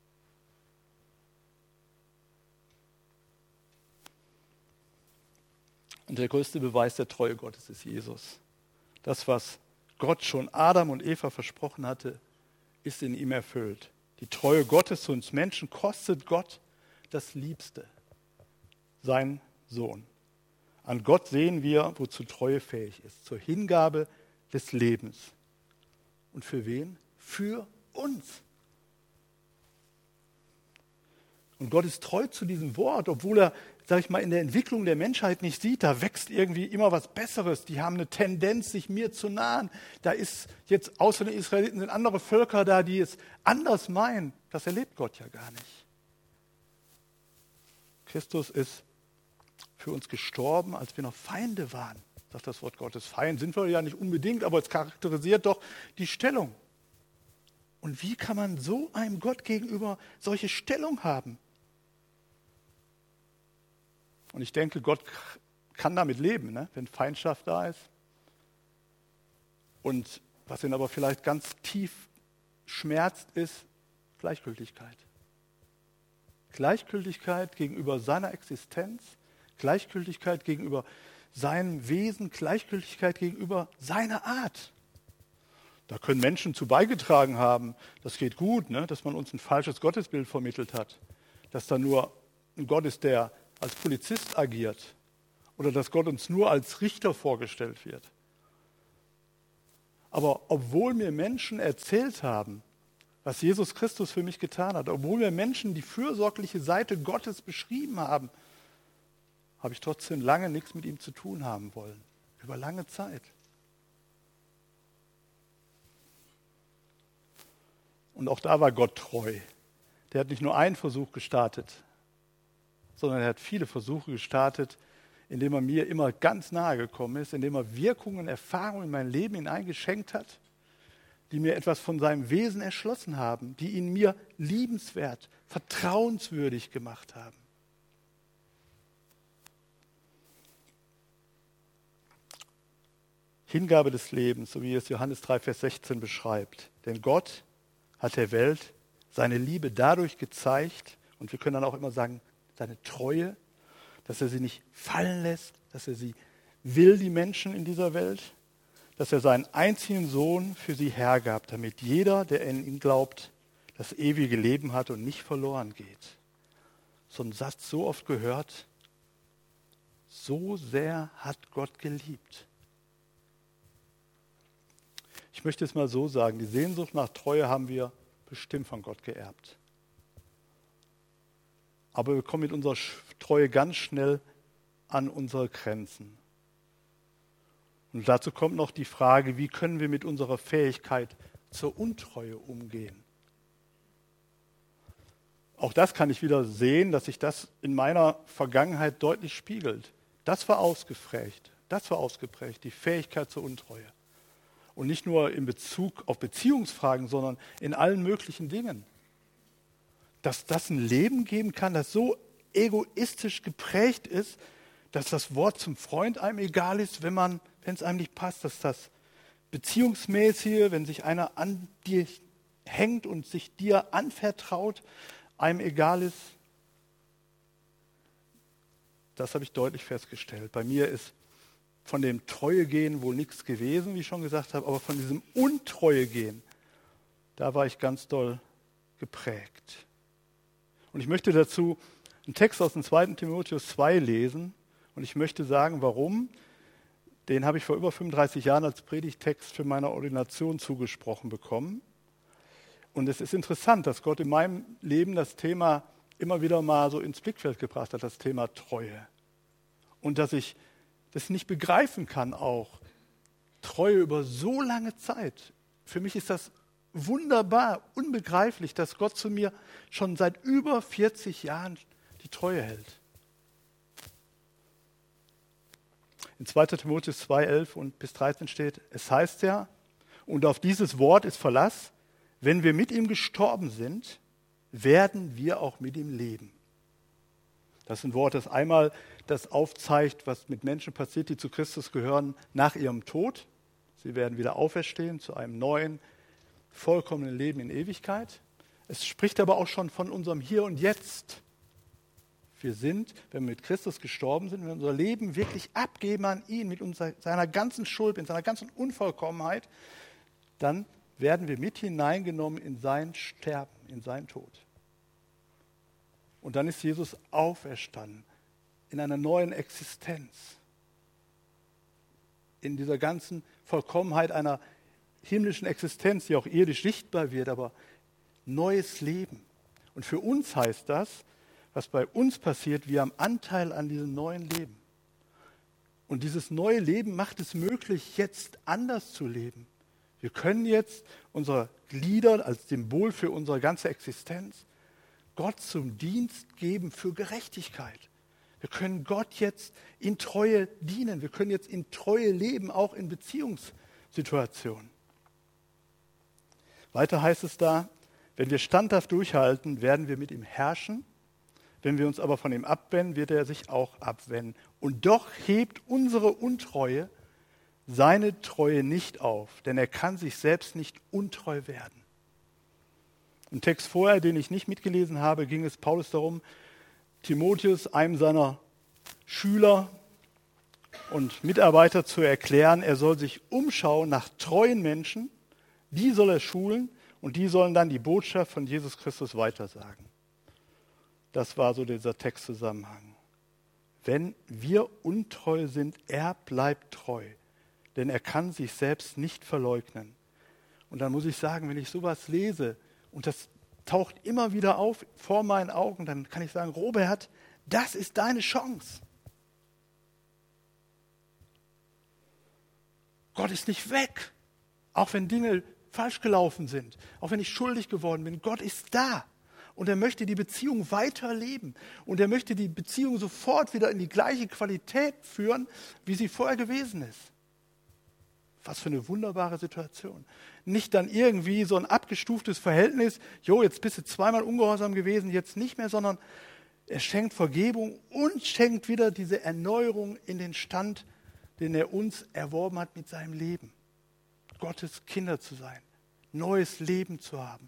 [SPEAKER 1] Und der größte Beweis der Treue Gottes ist Jesus. Das, was Gott schon Adam und Eva versprochen hatte, ist in ihm erfüllt. Die Treue Gottes zu uns Menschen kostet Gott das Liebste, sein Sohn. An Gott sehen wir, wozu Treue fähig ist, zur Hingabe des Lebens. Und für wen? Für uns. Und Gott ist treu zu diesem Wort, obwohl er sag ich mal, in der Entwicklung der Menschheit nicht sieht, da wächst irgendwie immer was Besseres. Die haben eine Tendenz, sich mir zu nahen. Da ist jetzt außer den Israeliten sind andere Völker da, die es anders meinen. Das erlebt Gott ja gar nicht. Christus ist für uns gestorben, als wir noch Feinde waren, sagt das Wort Gottes. Feind sind wir ja nicht unbedingt, aber es charakterisiert doch die Stellung. Und wie kann man so einem Gott gegenüber solche Stellung haben? Und ich denke, Gott kann damit leben, ne? Wenn Feindschaft da ist. Und was ihn aber vielleicht ganz tief schmerzt, ist Gleichgültigkeit. Gleichgültigkeit gegenüber seiner Existenz, Gleichgültigkeit gegenüber seinem Wesen, Gleichgültigkeit gegenüber seiner Art. Da können Menschen zu beigetragen haben, das geht gut, ne? Dass man uns ein falsches Gottesbild vermittelt hat, dass da nur ein Gott ist, der als Polizist agiert oder dass Gott uns nur als Richter vorgestellt wird. Aber obwohl mir Menschen erzählt haben, was Jesus Christus für mich getan hat, obwohl mir Menschen die fürsorgliche Seite Gottes beschrieben haben, habe ich trotzdem lange nichts mit ihm zu tun haben wollen. Über lange Zeit. Und auch da war Gott treu. Der hat nicht nur einen Versuch gestartet, sondern er hat viele Versuche gestartet, indem er mir immer ganz nahe gekommen ist, indem er Wirkungen, Erfahrungen in mein Leben hineingeschenkt hat, die mir etwas von seinem Wesen erschlossen haben, die ihn mir liebenswert, vertrauenswürdig gemacht haben. Hingabe des Lebens, so wie es Johannes drei, Vers sechzehn beschreibt. Denn Gott hat der Welt seine Liebe dadurch gezeigt, und wir können dann auch immer sagen, seine Treue, dass er sie nicht fallen lässt, dass er sie will, die Menschen in dieser Welt, dass er seinen einzigen Sohn für sie hergab, damit jeder, der in ihn glaubt, das ewige Leben hat und nicht verloren geht. So ein Satz so oft gehört, so sehr hat Gott geliebt. Ich möchte es mal so sagen, die Sehnsucht nach Treue haben wir bestimmt von Gott geerbt. Aber wir kommen mit unserer Treue ganz schnell an unsere Grenzen. Und dazu kommt noch die Frage, wie können wir mit unserer Fähigkeit zur Untreue umgehen? Auch das kann ich wieder sehen, dass sich das in meiner Vergangenheit deutlich spiegelt. Das war ausgeprägt, das war ausgeprägt, die Fähigkeit zur Untreue. Und nicht nur in Bezug auf Beziehungsfragen, sondern in allen möglichen Dingen. Dass das ein Leben geben kann, das so egoistisch geprägt ist, dass das Wort zum Freund einem egal ist, wenn man, wenn es einem nicht passt, dass das Beziehungsmäßige, wenn sich einer an dir hängt und sich dir anvertraut, einem egal ist. Das habe ich deutlich festgestellt. Bei mir ist von dem Treuegehen wohl nichts gewesen, wie ich schon gesagt habe, aber von diesem Untreuegehen, da war ich ganz doll geprägt. Und ich möchte dazu einen Text aus dem zweiten Timotheus zwei lesen und ich möchte sagen, warum. Den habe ich vor über fünfunddreißig Jahren als Predigttext für meine Ordination zugesprochen bekommen. Und es ist interessant, dass Gott in meinem Leben das Thema immer wieder mal so ins Blickfeld gebracht hat, das Thema Treue. Und dass ich das nicht begreifen kann auch, Treue über so lange Zeit. Für mich ist das wunderbar, unbegreiflich, dass Gott zu mir schon seit über vierzig Jahren die Treue hält. In zweiter Timotheus zwei, elf und bis dreizehn steht, es heißt ja, und auf dieses Wort ist Verlass, wenn wir mit ihm gestorben sind, werden wir auch mit ihm leben. Das ist ein Wort, das einmal das aufzeigt, was mit Menschen passiert, die zu Christus gehören, nach ihrem Tod. Sie werden wieder auferstehen zu einem neuen, vollkommenen Leben in Ewigkeit. Es spricht aber auch schon von unserem Hier und Jetzt. Wir sind, wenn wir mit Christus gestorben sind, wenn wir unser Leben wirklich abgeben an ihn, mit unserer, seiner ganzen Schuld, in seiner ganzen Unvollkommenheit, dann werden wir mit hineingenommen in sein Sterben, in seinen Tod. Und dann ist Jesus auferstanden in einer neuen Existenz, in dieser ganzen Vollkommenheit einer himmlischen Existenz, die auch irdisch sichtbar wird, aber neues Leben. Und für uns heißt das, was bei uns passiert, wir haben Anteil an diesem neuen Leben. Und dieses neue Leben macht es möglich, jetzt anders zu leben. Wir können jetzt unsere Glieder als Symbol für unsere ganze Existenz Gott zum Dienst geben für Gerechtigkeit. Wir können Gott jetzt in Treue dienen. Wir können jetzt in Treue leben, auch in Beziehungssituationen. Weiter heißt es da, wenn wir standhaft durchhalten, werden wir mit ihm herrschen. Wenn wir uns aber von ihm abwenden, wird er sich auch abwenden. Und doch hebt unsere Untreue seine Treue nicht auf, denn er kann sich selbst nicht untreu werden. Im Text vorher, den ich nicht mitgelesen habe, ging es Paulus darum, Timotheus, einem seiner Schüler und Mitarbeiter, zu erklären, er soll sich umschauen nach treuen Menschen, die soll er schulen und die sollen dann die Botschaft von Jesus Christus weitersagen. Das war so dieser Textzusammenhang. Wenn wir untreu sind, er bleibt treu, denn er kann sich selbst nicht verleugnen. Und dann muss ich sagen, wenn ich sowas lese und das taucht immer wieder auf vor meinen Augen, dann kann ich sagen, Robert, das ist deine Chance. Gott ist nicht weg, auch wenn Dinge falsch gelaufen sind, auch wenn ich schuldig geworden bin. Gott ist da und er möchte die Beziehung weiterleben und er möchte die Beziehung sofort wieder in die gleiche Qualität führen, wie sie vorher gewesen ist. Was für eine wunderbare Situation. Nicht dann irgendwie so ein abgestuftes Verhältnis, jo, jetzt bist du zweimal ungehorsam gewesen, jetzt nicht mehr, sondern er schenkt Vergebung und schenkt wieder diese Erneuerung in den Stand, den er uns erworben hat mit seinem Leben. Gottes Kinder zu sein, neues Leben zu haben.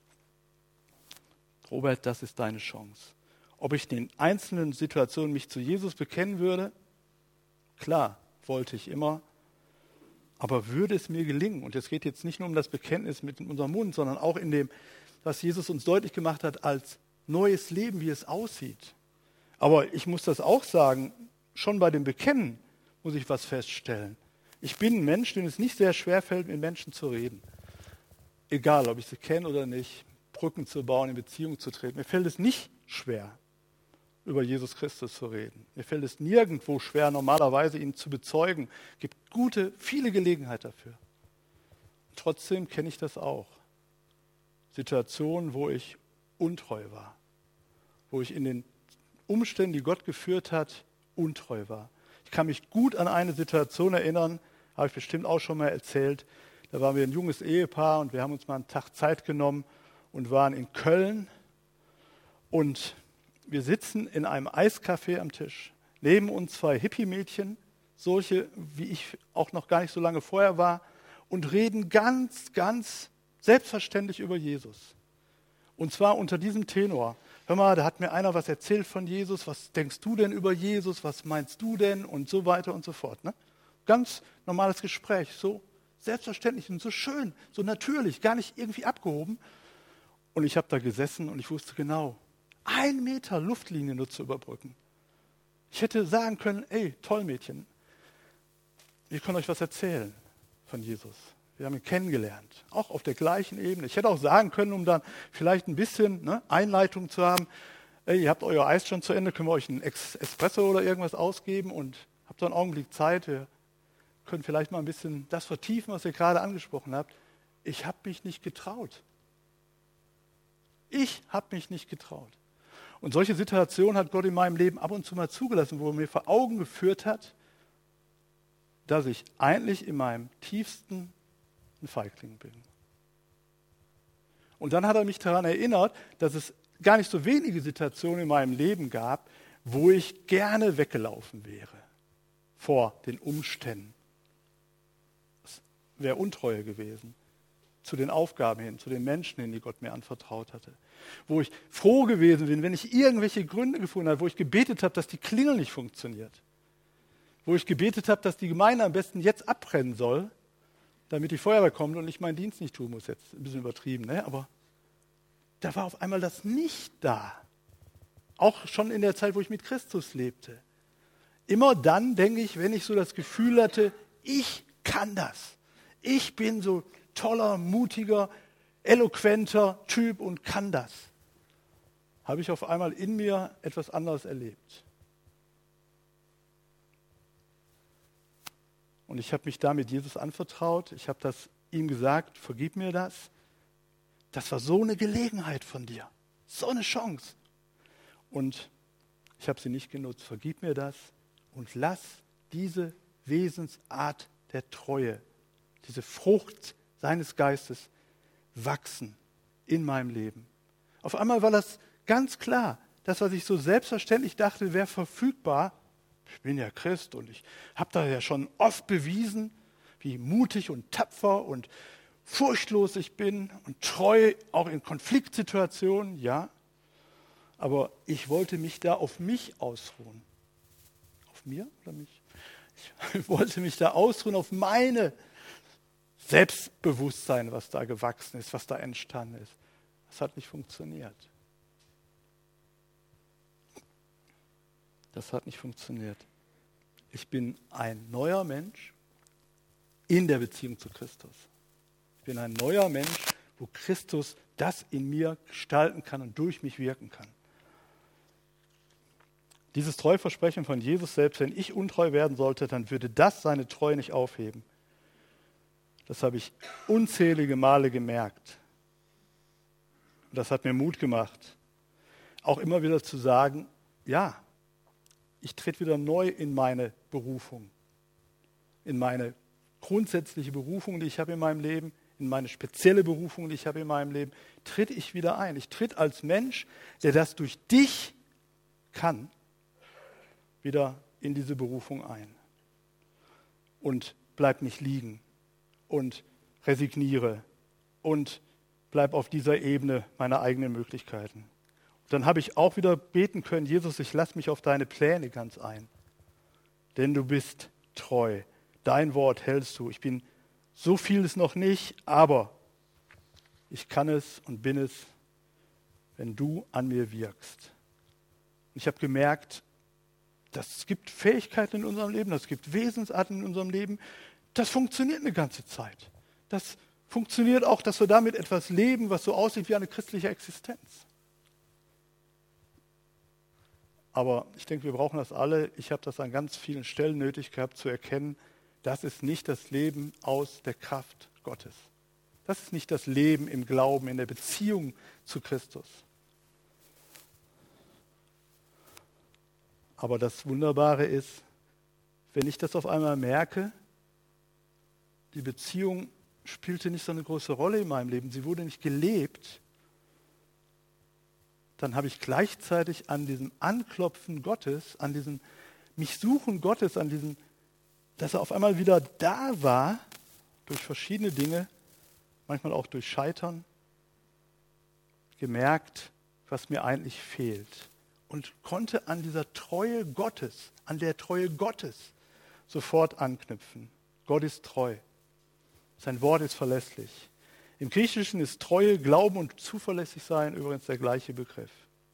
[SPEAKER 1] Robert, das ist deine Chance. Ob ich in den einzelnen Situationen mich zu Jesus bekennen würde? Klar, wollte ich immer. Aber würde es mir gelingen, und es geht jetzt nicht nur um das Bekenntnis mit unserem Mund, sondern auch in dem, was Jesus uns deutlich gemacht hat, als neues Leben, wie es aussieht. Aber ich muss das auch sagen, schon bei dem Bekennen muss ich was feststellen. Ich bin ein Mensch, dem es nicht sehr schwer fällt, mit Menschen zu reden. Egal, ob ich sie kenne oder nicht, Brücken zu bauen, in Beziehung zu treten. Mir fällt es nicht schwer, über Jesus Christus zu reden. Mir fällt es nirgendwo schwer, normalerweise ihn zu bezeugen. Es gibt gute, viele Gelegenheiten dafür. Und trotzdem kenne ich das auch. Situationen, wo ich untreu war. Wo ich in den Umständen, die Gott geführt hat, untreu war. Ich kann mich gut an eine Situation erinnern, habe ich bestimmt auch schon mal erzählt. Da waren wir ein junges Ehepaar und wir haben uns mal einen Tag Zeit genommen und waren in Köln. Und wir sitzen in einem Eiscafé am Tisch. Neben uns zwei Hippie-Mädchen, solche, wie ich auch noch gar nicht so lange vorher war, und reden ganz, ganz selbstverständlich über Jesus. Und zwar unter diesem Tenor. Hör mal, da hat mir einer was erzählt von Jesus. Was denkst du denn über Jesus? Was meinst du denn? Und so weiter und so fort. Ne? Ganz normales Gespräch, so selbstverständlich und so schön, so natürlich, gar nicht irgendwie abgehoben. Und ich habe da gesessen und ich wusste genau, ein Meter Luftlinie nur zu überbrücken. Ich hätte sagen können, ey, toll Mädchen, ich kann euch was erzählen von Jesus. Wir haben ihn kennengelernt, auch auf der gleichen Ebene. Ich hätte auch sagen können, um dann vielleicht ein bisschen ne, Einleitung zu haben, ey, ihr habt euer Eis schon zu Ende, können wir euch einen Espresso oder irgendwas ausgeben und habt so einen Augenblick Zeit, wir können vielleicht mal ein bisschen das vertiefen, was ihr gerade angesprochen habt. Ich habe mich nicht getraut. Ich habe mich nicht getraut. Und solche Situationen hat Gott in meinem Leben ab und zu mal zugelassen, wo er mir vor Augen geführt hat, dass ich eigentlich in meinem tiefsten ein Feigling bin. Und dann hat er mich daran erinnert, dass es gar nicht so wenige Situationen in meinem Leben gab, wo ich gerne weggelaufen wäre vor den Umständen. Das wäre Untreue gewesen. Zu den Aufgaben hin, zu den Menschen hin, die Gott mir anvertraut hatte. Wo ich froh gewesen bin, wenn ich irgendwelche Gründe gefunden habe, wo ich gebetet habe, dass die Klingel nicht funktioniert. Wo ich gebetet habe, dass die Gemeinde am besten jetzt abbrennen soll, damit die Feuerwehr kommt und ich meinen Dienst nicht tun muss. Jetzt ein bisschen übertrieben, ne? Aber da war auf einmal das nicht da. Auch schon in der Zeit, wo ich mit Christus lebte. Immer dann, denke ich, wenn ich so das Gefühl hatte, ich kann das. Ich bin so toller, mutiger, eloquenter Typ und kann das. habe ich auf einmal in mir etwas anderes erlebt. Und ich habe mich damit Jesus anvertraut. Ich habe das ihm gesagt, vergib mir das. Das war so eine Gelegenheit von dir, so eine Chance. Und ich habe sie nicht genutzt. Vergib mir das und lass diese Wesensart der Treue, diese Frucht seines Geistes wachsen in meinem Leben. Auf einmal war das ganz klar. Das, was ich so selbstverständlich dachte, wäre verfügbar. Ich bin ja Christ und ich habe da ja schon oft bewiesen, wie mutig und tapfer und furchtlos ich bin und treu, auch in Konfliktsituationen, ja. Aber ich wollte mich da auf mich ausruhen. Auf mir oder mich? Ich wollte mich da ausruhen auf meine Selbstbewusstsein, was da gewachsen ist, was da entstanden ist. Das hat nicht funktioniert. Das hat nicht funktioniert. Ich bin ein neuer Mensch in der Beziehung zu Christus. Ich bin ein neuer Mensch, wo Christus das in mir gestalten kann und durch mich wirken kann. Dieses Treuversprechen von Jesus selbst, wenn ich untreu werden sollte, dann würde das seine Treue nicht aufheben. Das habe ich unzählige Male gemerkt. Und das hat mir Mut gemacht, auch immer wieder zu sagen, ja, ich trete wieder neu in meine Berufung, in meine grundsätzliche Berufung, die ich habe in meinem Leben, in meine spezielle Berufung, die ich habe in meinem Leben, trete ich wieder ein. Ich trete als Mensch, der das durch dich kann, wieder in diese Berufung ein. Und bleib nicht liegen und resigniere und bleib auf dieser Ebene meiner eigenen Möglichkeiten. Dann habe ich auch wieder beten können, Jesus, ich lasse mich auf deine Pläne ganz ein. Denn du bist treu. Dein Wort hältst du. Ich bin so vieles noch nicht, aber ich kann es und bin es, wenn du an mir wirkst. Ich habe gemerkt, das gibt Fähigkeiten in unserem Leben, das gibt Wesensarten in unserem Leben. Das funktioniert eine ganze Zeit. Das funktioniert auch, dass wir damit etwas leben, was so aussieht wie eine christliche Existenz. Aber ich denke, wir brauchen das alle. Ich habe das an ganz vielen Stellen nötig gehabt, zu erkennen, das ist nicht das Leben aus der Kraft Gottes. Das ist nicht das Leben im Glauben, in der Beziehung zu Christus. Aber das Wunderbare ist, wenn ich das auf einmal merke, die Beziehung spielte nicht so eine große Rolle in meinem Leben, sie wurde nicht gelebt, dann habe ich gleichzeitig an diesem Anklopfen Gottes, an diesem mich suchen Gottes, an diesem, dass er auf einmal wieder da war, durch verschiedene Dinge, manchmal auch durch Scheitern, gemerkt, was mir eigentlich fehlt. Und konnte an dieser Treue Gottes, an der Treue Gottes sofort anknüpfen. Gott ist treu. Sein Wort ist verlässlich. Im Griechischen ist Treue, Glauben und zuverlässig sein übrigens der gleiche Begriff.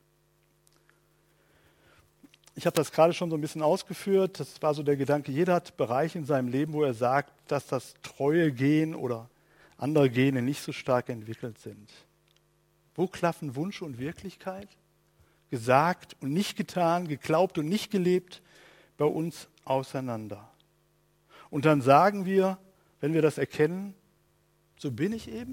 [SPEAKER 1] Ich habe das gerade schon so ein bisschen ausgeführt. Das war so der Gedanke, jeder hat Bereiche in seinem Leben, wo er sagt, dass das treue Gen oder andere Gene nicht so stark entwickelt sind. Wo klaffen Wunsch und Wirklichkeit? Gesagt und nicht getan, geglaubt und nicht gelebt bei uns auseinander. Und dann sagen wir, wenn wir das erkennen, so bin ich eben?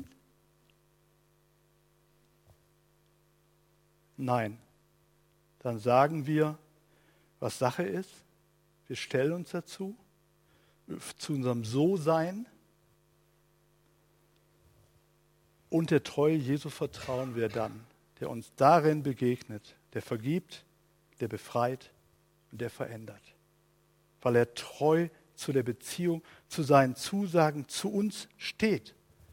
[SPEAKER 1] Nein. Dann sagen wir, was Sache ist. Wir stellen uns dazu, zu unserem So-Sein. Und der Treue Jesu vertrauen wir dann, der uns darin begegnet, der vergibt, der befreit und der verändert. Weil er treu zu der Beziehung, zu seinen Zusagen zu uns steht.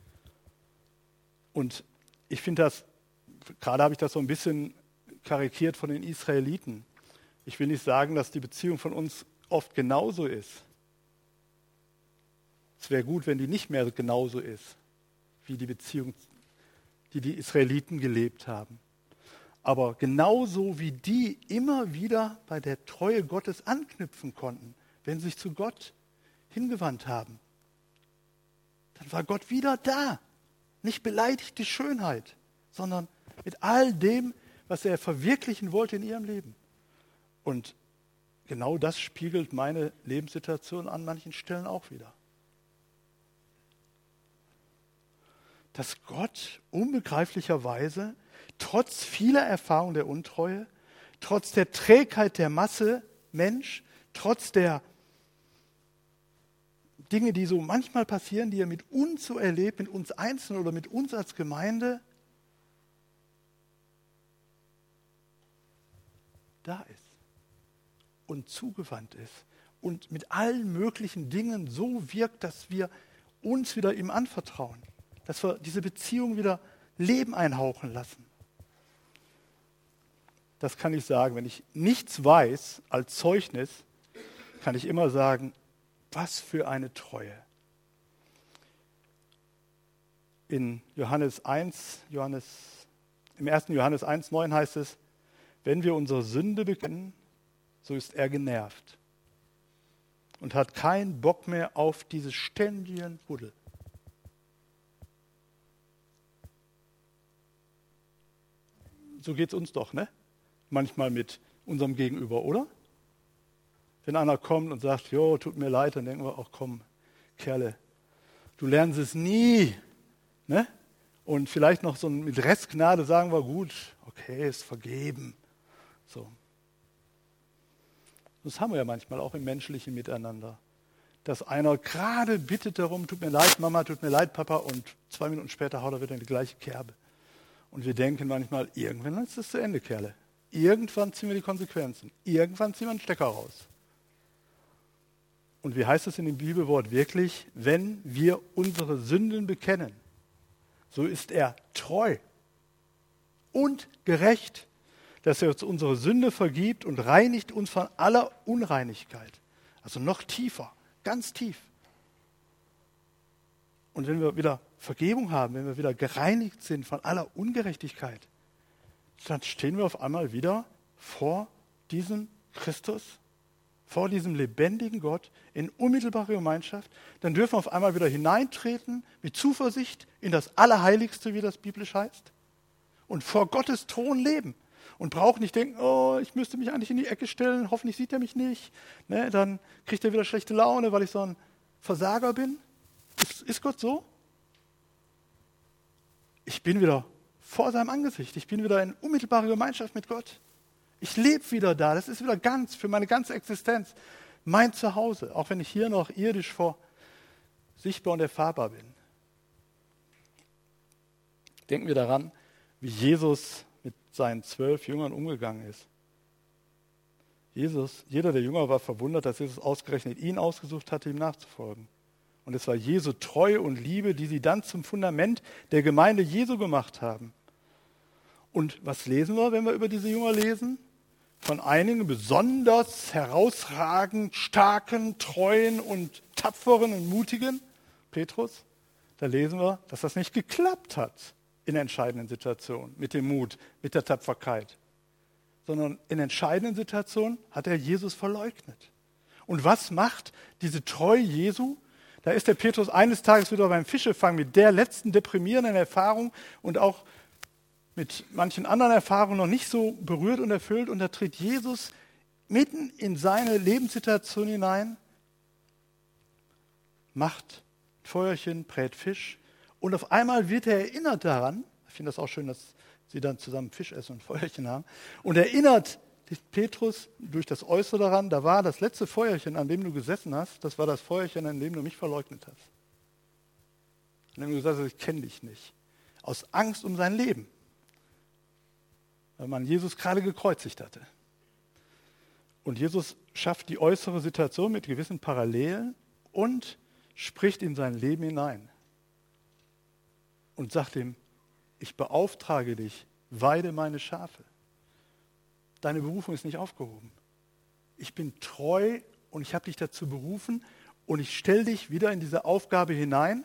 [SPEAKER 1] Und ich finde das, gerade habe ich das so ein bisschen karikiert von den Israeliten. Ich will nicht sagen, dass die Beziehung von uns oft genauso ist. Es wäre gut, wenn die nicht mehr genauso ist, wie die Beziehung, die die Israeliten gelebt haben. Aber genauso wie die immer wieder bei der Treue Gottes anknüpfen konnten, wenn sie sich zu Gott hingewandt haben, dann war Gott wieder da. Nicht beleidigte Schönheit, sondern mit all dem, was er verwirklichen wollte in ihrem Leben. Und genau das spiegelt meine Lebenssituation an manchen Stellen auch wieder. Dass Gott unbegreiflicherweise, trotz vieler Erfahrung der Untreue, trotz der Trägheit der Masse Mensch, trotz der Dinge, die so manchmal passieren, die er mit uns so erlebt, mit uns Einzelnen oder mit uns als Gemeinde, da ist und zugewandt ist und mit allen möglichen Dingen so wirkt, dass wir uns wieder ihm anvertrauen, dass wir diese Beziehung wieder Leben einhauchen lassen. Das kann ich sagen, wenn ich nichts weiß als Zeugnis, kann ich immer sagen, was für eine Treue. In Johannes eins, Johannes, im ersten Johannes eins neun heißt es, wenn wir unsere Sünde bekennen, so ist er genervt und hat keinen Bock mehr auf dieses ständigen Huddel. So geht es uns doch, ne? Manchmal mit unserem Gegenüber, oder? Wenn einer kommt und sagt, jo, tut mir leid, dann denken wir, ach komm, Kerle, du lernst es nie. Ne? Und vielleicht noch so mit Restgnade sagen wir, gut, okay, ist vergeben. So. Das haben wir ja manchmal auch im menschlichen Miteinander. Dass einer gerade bittet darum, tut mir leid, Mama, tut mir leid, Papa, und zwei Minuten später haut er wieder in die gleiche Kerbe. Und wir denken manchmal, irgendwann ist es zu Ende, Kerle. Irgendwann ziehen wir die Konsequenzen. Irgendwann ziehen wir einen Stecker raus. Und wie heißt es in dem Bibelwort wirklich? Wenn wir unsere Sünden bekennen, so ist er treu und gerecht, dass er uns unsere Sünde vergibt und reinigt uns von aller Unreinigkeit. Also noch tiefer, ganz tief. Und wenn wir wieder Vergebung haben, wenn wir wieder gereinigt sind von aller Ungerechtigkeit, dann stehen wir auf einmal wieder vor diesem Christus, vor diesem lebendigen Gott in unmittelbare Gemeinschaft. Dann dürfen wir auf einmal wieder hineintreten mit Zuversicht in das Allerheiligste, wie das biblisch heißt, und vor Gottes Thron leben. Und brauchen nicht denken, oh, ich müsste mich eigentlich in die Ecke stellen, hoffentlich sieht er mich nicht. Ne, dann kriegt er wieder schlechte Laune, weil ich so ein Versager bin. Ist, ist Gott so? Ich bin wieder vor seinem Angesicht. Ich bin wieder in unmittelbarer Gemeinschaft mit Gott. Ich lebe wieder da. Das ist wieder ganz, für meine ganze Existenz, mein Zuhause. Auch wenn ich hier noch irdisch vor sichtbar und erfahrbar bin. Denken wir daran, wie Jesus mit seinen zwölf Jüngern umgegangen ist. Jesus, jeder der Jünger war verwundert, dass Jesus ausgerechnet ihn ausgesucht hatte, ihm nachzufolgen. Und es war Jesu Treue und Liebe, die sie dann zum Fundament der Gemeinde Jesu gemacht haben. Und was lesen wir, wenn wir über diese Jünger lesen? Von einigen besonders herausragend starken, treuen und tapferen und mutigen, Petrus, da lesen wir, dass das nicht geklappt hat in entscheidenden Situationen, mit dem Mut, mit der Tapferkeit. Sondern in entscheidenden Situationen hat er Jesus verleugnet. Und was macht diese Treue Jesu? Da ist der Petrus eines Tages wieder beim Fischefangen mit der letzten deprimierenden Erfahrung und auch mit manchen anderen Erfahrungen noch nicht so berührt und erfüllt. Und da tritt Jesus mitten in seine Lebenssituation hinein, macht Feuerchen, brät Fisch. Und auf einmal wird er erinnert daran, ich finde das auch schön, dass sie dann zusammen Fisch essen und Feuerchen haben, und erinnert Petrus durch das Äußere daran, da war das letzte Feuerchen, an dem du gesessen hast, das war das Feuerchen, an dem du mich verleugnet hast. An dem du gesagt hast, ich kenne dich nicht. Aus Angst um sein Leben. Weil man Jesus gerade gekreuzigt hatte. Und Jesus schafft die äußere Situation mit gewissen Parallelen und spricht in sein Leben hinein. Und sagt ihm, ich beauftrage dich, weide meine Schafe. Deine Berufung ist nicht aufgehoben. Ich bin treu und ich habe dich dazu berufen und ich stelle dich wieder in diese Aufgabe hinein,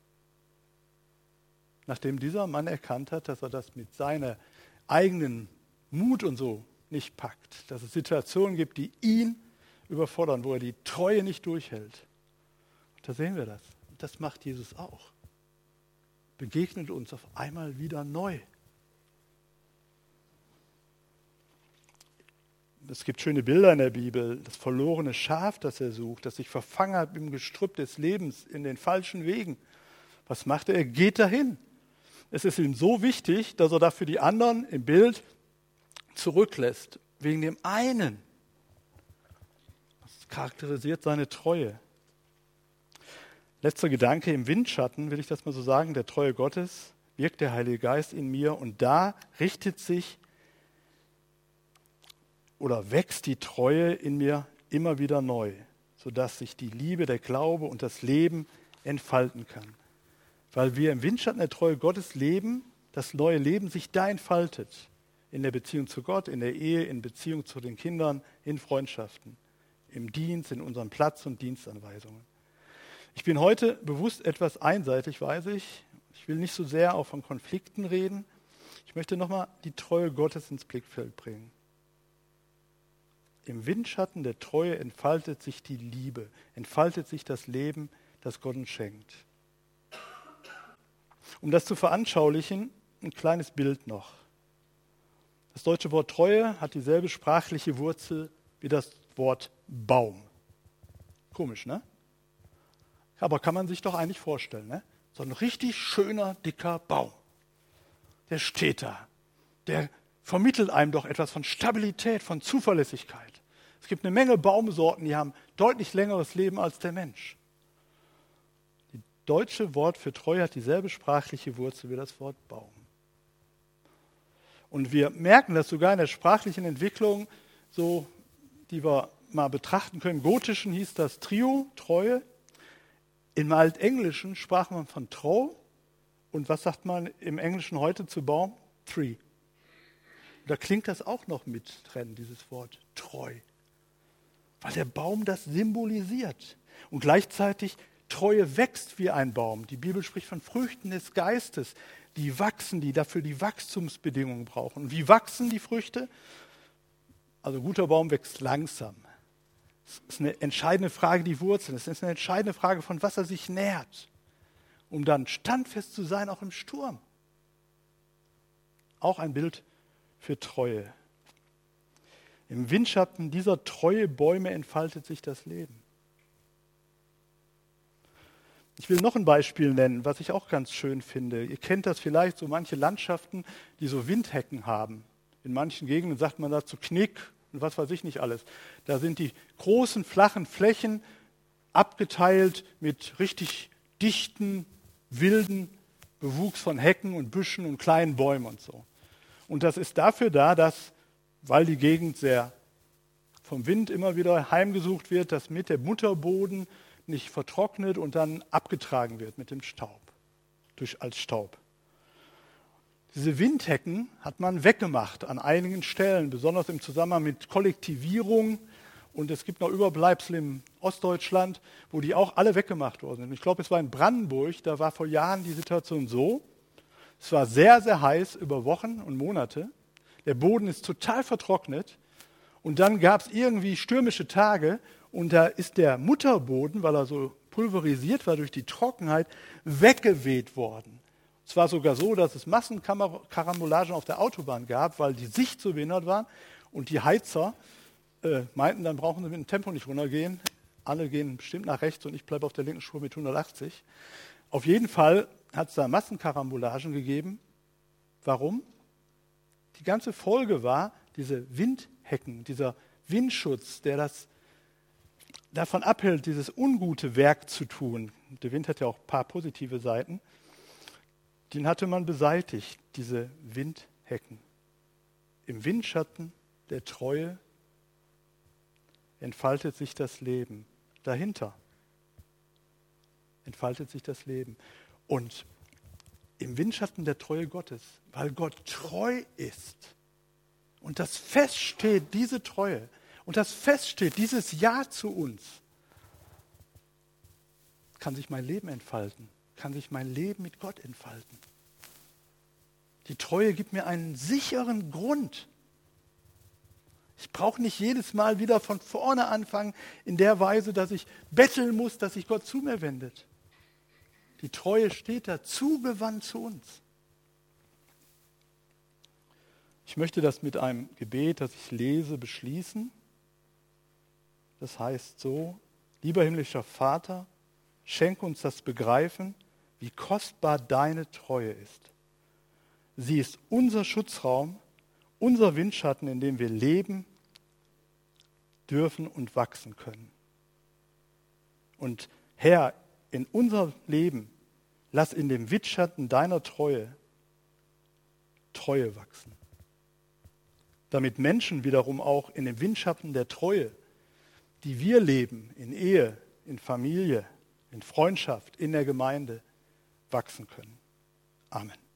[SPEAKER 1] nachdem dieser Mann erkannt hat, dass er das mit seiner eigenen Mut und so nicht packt. Dass es Situationen gibt, die ihn überfordern, wo er die Treue nicht durchhält. Und da sehen wir das. Und das macht Jesus auch. Begegnet uns auf einmal wieder neu. Es gibt schöne Bilder in der Bibel, das verlorene Schaf, das er sucht, das sich verfangen hat im Gestrüpp des Lebens, in den falschen Wegen. Was macht er? Er geht dahin. Es ist ihm so wichtig, dass er dafür die anderen im Bild zurücklässt, wegen dem einen. Das charakterisiert seine Treue. Letzter Gedanke, im Windschatten, will ich das mal so sagen, der Treue Gottes, wirkt der Heilige Geist in mir und da richtet sich oder wächst die Treue in mir immer wieder neu, sodass sich die Liebe, der Glaube und das Leben entfalten kann. Weil wir im Windschatten der Treue Gottes leben, das neue Leben sich da entfaltet. In der Beziehung zu Gott, in der Ehe, in Beziehung zu den Kindern, in Freundschaften, im Dienst, in unseren Platz- und Dienstanweisungen. Ich bin heute bewusst etwas einseitig, weiß ich. Ich will nicht so sehr auch von Konflikten reden. Ich möchte nochmal die Treue Gottes ins Blickfeld bringen. Im Windschatten der Treue entfaltet sich die Liebe, entfaltet sich das Leben, das Gott uns schenkt. Um das zu veranschaulichen, ein kleines Bild noch. Das deutsche Wort Treue hat dieselbe sprachliche Wurzel wie das Wort Baum. Komisch, ne? Aber kann man sich doch eigentlich vorstellen, ne? So ein richtig schöner, dicker Baum. Der steht da. Der vermittelt einem doch etwas von Stabilität, von Zuverlässigkeit. Es gibt eine Menge Baumsorten, die haben deutlich längeres Leben als der Mensch. Das deutsche Wort für Treue hat dieselbe sprachliche Wurzel wie das Wort Baum. Und wir merken das sogar in der sprachlichen Entwicklung, so, die wir mal betrachten können. Im Gotischen hieß das Trio, Treue. Im Altenglischen sprach man von Trau. Und was sagt man im Englischen heute zu Baum? Tree. Da klingt das auch noch mit drin, dieses Wort treu. Weil der Baum das symbolisiert. Und gleichzeitig Treue wächst wie ein Baum. Die Bibel spricht von Früchten des Geistes, die wachsen, die dafür die Wachstumsbedingungen brauchen. Und wie wachsen die Früchte? Also ein guter Baum wächst langsam. Es ist eine entscheidende Frage, die Wurzeln. Es ist eine entscheidende Frage, von was er sich nährt, um dann standfest zu sein, auch im Sturm. Auch ein Bild für Treue. Im Windschatten dieser treue Bäume entfaltet sich das Leben. Ich will noch ein Beispiel nennen, was ich auch ganz schön finde. Ihr kennt das vielleicht, so manche Landschaften, die so Windhecken haben. In manchen Gegenden sagt man dazu Knick und was weiß ich nicht alles. Da sind die großen, flachen Flächen abgeteilt mit richtig dichten, wilden Bewuchs von Hecken und Büschen und kleinen Bäumen und so. Und das ist dafür da, dass, weil die Gegend sehr vom Wind immer wieder heimgesucht wird, dass mit der Mutterboden nicht vertrocknet und dann abgetragen wird mit dem Staub, durch, als Staub. Diese Windhecken hat man weggemacht an einigen Stellen, besonders im Zusammenhang mit Kollektivierung. Und es gibt noch Überbleibsel im Ostdeutschland, wo die auch alle weggemacht worden sind. Ich glaube, es war in Brandenburg, da war vor Jahren die Situation so, es war sehr, sehr heiß über Wochen und Monate. Der Boden ist total vertrocknet. Und dann gab es irgendwie stürmische Tage und da ist der Mutterboden, weil er so pulverisiert war durch die Trockenheit, weggeweht worden. Es war sogar so, dass es Massenkarambolagen auf der Autobahn gab, weil die Sicht so behindert war und die Heizer äh, meinten, dann brauchen sie mit dem Tempo nicht runtergehen. Alle gehen bestimmt nach rechts und ich bleibe auf der linken Spur mit hundertachtzig. Auf jeden Fall hat es da Massenkarambolagen gegeben. Warum? Die ganze Folge war diese Windhecken, dieser Windschutz, der das davon abhält, dieses ungute Werk zu tun. Der Wind hat ja auch ein paar positive Seiten. Den hatte man beseitigt, diese Windhecken. Im Windschatten der Treue entfaltet sich das Leben. Dahinter entfaltet sich das Leben. Und im Windschatten der Treue Gottes, weil Gott treu ist und das feststeht, diese Treue, und das feststeht, dieses Ja zu uns, kann sich mein Leben entfalten, kann sich mein Leben mit Gott entfalten. Die Treue gibt mir einen sicheren Grund. Ich brauche nicht jedes Mal wieder von vorne anfangen, in der Weise, dass ich betteln muss, dass sich Gott zu mir wendet. Die Treue steht da zugewandt zu uns. Ich möchte das mit einem Gebet, das ich lese, beschließen. Das heißt so: Lieber himmlischer Vater, schenke uns das Begreifen, wie kostbar deine Treue ist. Sie ist unser Schutzraum, unser Windschatten, in dem wir leben dürfen und wachsen können. Und Herr, in unser Leben, lass in dem Windschatten deiner Treue Treue wachsen. Damit Menschen wiederum auch in dem Windschatten der Treue, die wir leben, in Ehe, in Familie, in Freundschaft, in der Gemeinde, wachsen können. Amen.